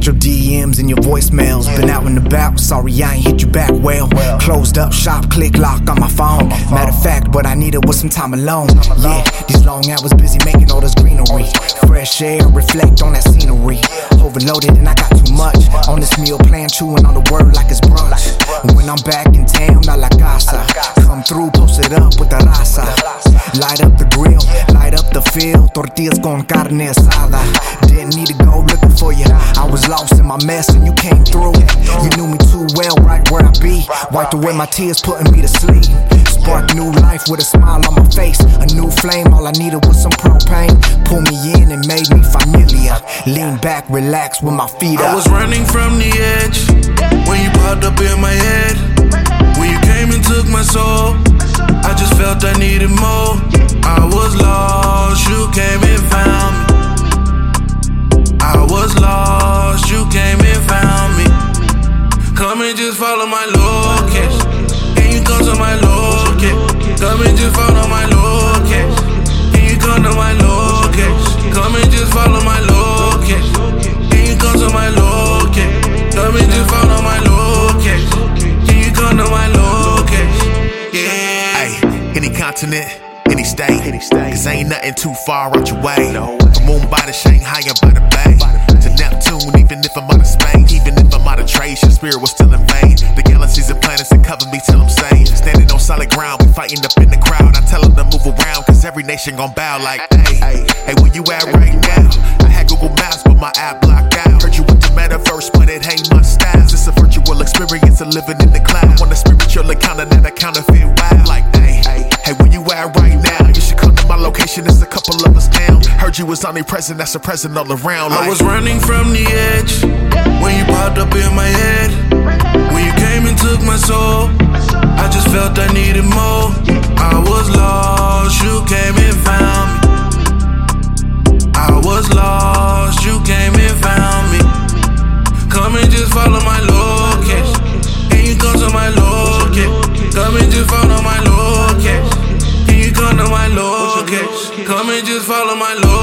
got your DMs and your voicemails. Been out and about, sorry I ain't hit you back well. Closed up shop, click lock on my phone. Matter of fact, what I needed was some time alone. Yeah, these long hours busy making all this greenery. Fresh air, reflect on that scenery. Overloaded and I got too much on this meal plan, chewing on the word like it's brunch. When I'm back in town, a la casa. Come through, post it up with the raza. Light up the grill, light up the field. Tortillas con carne asada. Didn't need to go looking for you. I was lost in my mess and you came through. You knew me too well, right where I be. Wiped away my tears, putting me to sleep. Sparked new life with a smile on my face. A new flame, all I needed was some propane. Pull me in and made me familiar. Lean back, relax with my feet up. I was running from the edge when you popped up in my head. When you came and took my soul, I just felt I needed more. I was lost, you came and found me. I was lost, you came and found me. Come and just follow my location. And you come to my location. Come and just follow my location. And you come to my location. Come and just follow my location. And you come to my location. Come and just follow my location. And you come to my location. Yeah. Ay, any continent, any state. Cause ain't nothing too far out your way. From Mumbai to Shanghai and by the Bay. To Neptune, even if I'm out of space. Even if I'm out of trace, your spirit will still invade. The galaxies and planets that cover me till I'm safe. Standing on solid ground, we fighting up in the crowd. I tell them to move around, cause every nation gon' bow like, hey, where you at right now? I had Google Maps, but my app blocked out. Heard you with the metaverse, but it ain't my style. It's a virtual experience of living in the cloud. Want a spiritual encounter, not a counterfeit wow. Like, hey, where you at right now? You should come to my location, it's a couple of us down. Heard you was omnipresent, that's a present all around. Like, I was running from the edge when you popped up in my head. When you came and took my soul, I just felt I needed more. I was lost, you came and found me. I was lost, you came and found me. Come and just follow my location. And you come to my location. Come and just follow my location. And you come to my location. Come and just follow my location.